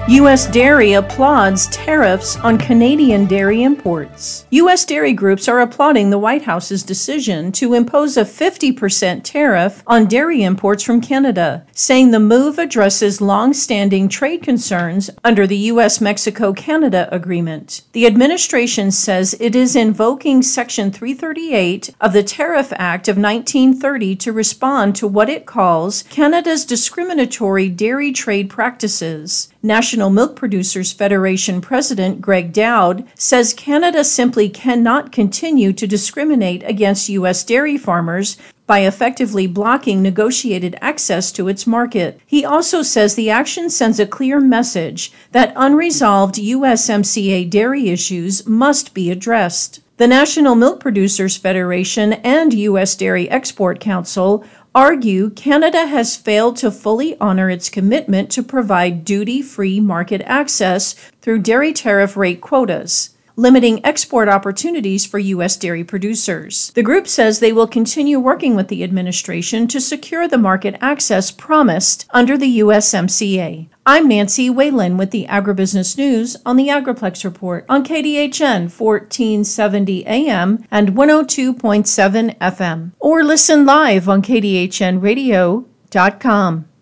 U.S. dairy applauds tariffs on Canadian dairy imports. U.S. dairy groups are applauding the White House's decision to impose a 50% tariff on dairy imports from Canada, saying the move addresses long-standing trade concerns under the U.S.-Mexico-Canada agreement. The administration says it is invoking Section 338 of the Tariff Act of 1930 to respond to what it calls Canada's discriminatory dairy trade practices. National Milk Producers Federation President Greg Dowd says Canada simply cannot continue to discriminate against U.S. dairy farmers by effectively blocking negotiated access to its market. He also says the action sends a clear message that unresolved USMCA dairy issues must be addressed. The National Milk Producers Federation and U.S. Dairy Export Council argue Canada has failed to fully honor its commitment to provide duty-free market access through dairy tariff rate quotas, limiting export opportunities for U.S. dairy producers. The group says they will continue working with the administration to secure the market access promised under the USMCA. I'm Nancy Whalen with the Agribusiness News on the Agriplex Report on KDHN 1470 AM and 102.7 FM. Or listen live on kdhnradio.com.